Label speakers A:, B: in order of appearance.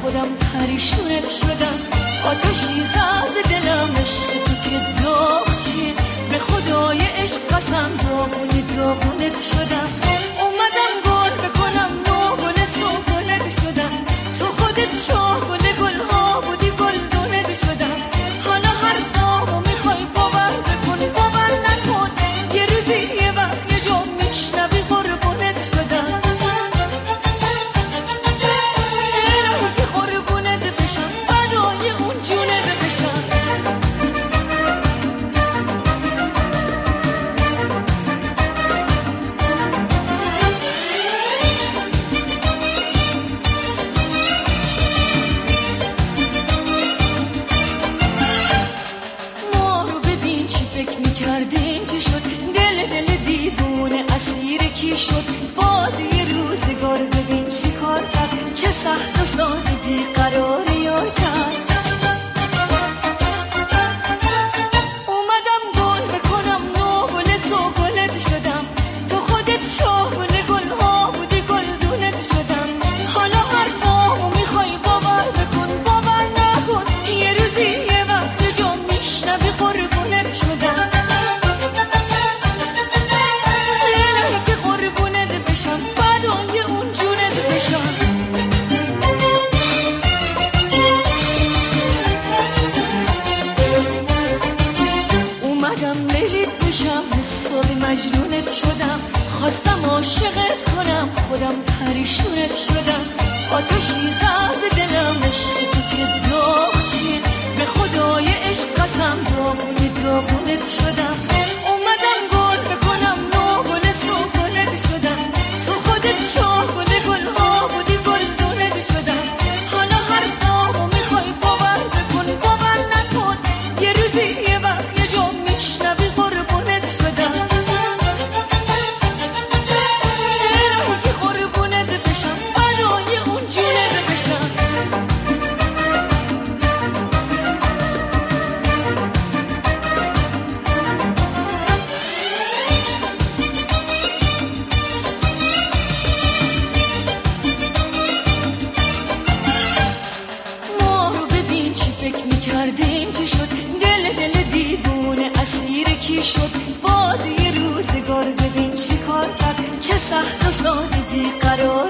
A: خودم پریشونت شدم. آتشی زد به دلم عشق تو که داغ چیه، به خدای عشق قسم داغونت شدم. اومدم گل بکنم نوگل سوگلت شدم، تو خودت شاه گل گلها بودی گلدونت شدم. حالا هر دامو میخوای باور بکن باور نکن، یه روزی یه وقت یه جا میشنوی قربونت شدم. الهی قربونت بشم فدای اون جونت بشم. ما رو ببین چی فکر میکردیم چی شد، دل دیوونه اسیر کی شد. بازی روزگار ببین چی کار کرد، چه سخت و ساده بیقراری یار کرد. اومدم گل بکنم نوگل سوگلت شدم، تو خودت شاه گل گلها بودی گلدونت شدم. حالا هر وامو میخوای باور بکن باور نکن، یه روزی یه وقت یه جا میشنوی قربونت شدم. الهی که قربونت بشم فدای اون جونت بشم. اومدم لیلیت بشم حسابی مجنونت شدم، خواستم عاشقت کنم خودم پریشونت شدم. آتشی زد به دلم عشق تو که داغ چیه، به خدای عشق قسم داغونت شدم. اومدم گل بکنم نوگل سوگلت شدم، تو خودت شاه گل گلها بودی گلدونت شدم. حالا هر دامو میخوای باور بکن باور نکن، یه روزی یه وقت یه جا میشنوی قربونت شدم. الهی که قربونت بشم فدای اون جونت بشم. ما رو ببین چی فکر میکردیم چی شد، دل دیوونه اسیر کی شد. بازی روزگار ببین چی کار کرد، چه سخت و ساده بیقرار